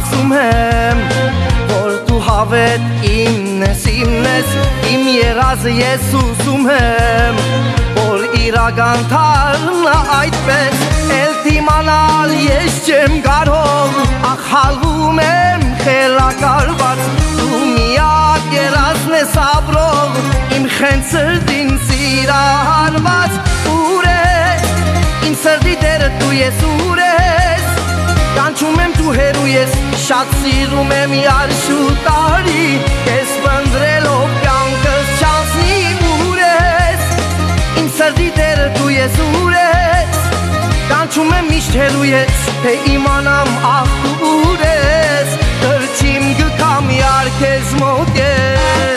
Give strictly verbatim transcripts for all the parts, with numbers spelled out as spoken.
ասում եմ, որ դու հավետ իմն ես, իմն ես, իմ եղածը ես ուսում եմ, որ իրական թարնա այդպես, էլ դիմանալ ես չեմ կարող, ախ հալվում եմ խելակարված, դու միակ երազն ես ապրող, իմ խեն սրտին սիրահարված, ուր ես, իմ սրտի դերը դու ես, ուր ես, կանչում եմ դու հերու ես, շատ սիրում եմ յարշու տարի, ես բնդրելով կյանքս չանցնի, ուր ես, իմ սրտի դերը դու ես, ուր ես, կանչում եմ միշտ հերու ես, թե իմանամ ախ դու ուր ես, կրչիմ գքամ յար քեզ մոտ ես։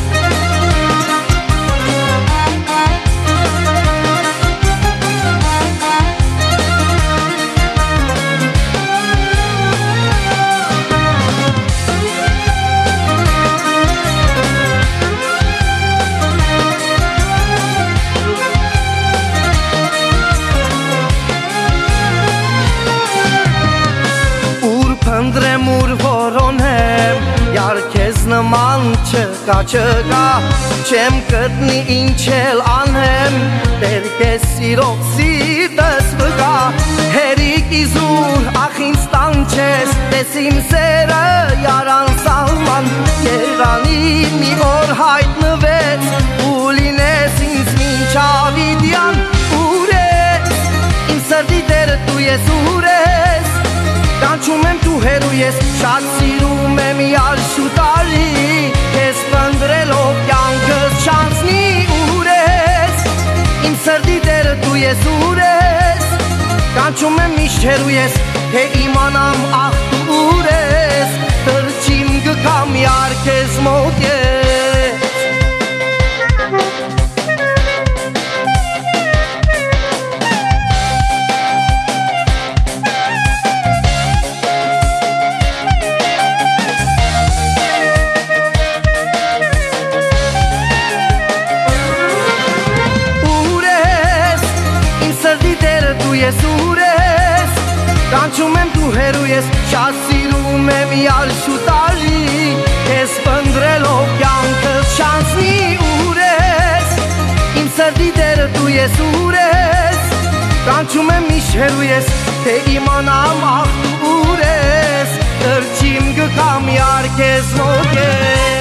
Ընդրեմ ուր որոնեմ, յար քեզ նման չկա, չկա, չեմ գտնի ինչ էլ անեմ, դեր քեզ սիրող սիրտս վկա, հերիք իզուր ախ ինձ տանջես, տես իմ սերը յար անսահման, Երանի մի օր հայտնվեց, ու լինես ինձ մինչ ավիդյան, ուր ես, իմ սրտի դերը դու ես, ուր ես, կանչում եմ դու հերու ես, շատ սիրում եմ յարշու տարի, ես բնդրելով կյանքս չանցնի, ուր ես, իմ սրտի դերը դու ես, ուր ես, կանչում եմ միշտ հերու ես, թե իմանամ ախ դու ուր ես, թրջիմ գքամ յար քեզ մոտ ես։ Ես ուր ես, կանչում եմ դու հերու ես, շատ սիրում եմ յարշու տարի, ես բնդրելով կյանքս չանցնի, ուր ես, իմ սրտի դերը դու ես, ուր ես, կանչում եմ միշտ հերու ես, թե իմանամ ախ դու ուր ես, կրչիմ գքամ յար քեզ մոտ ես։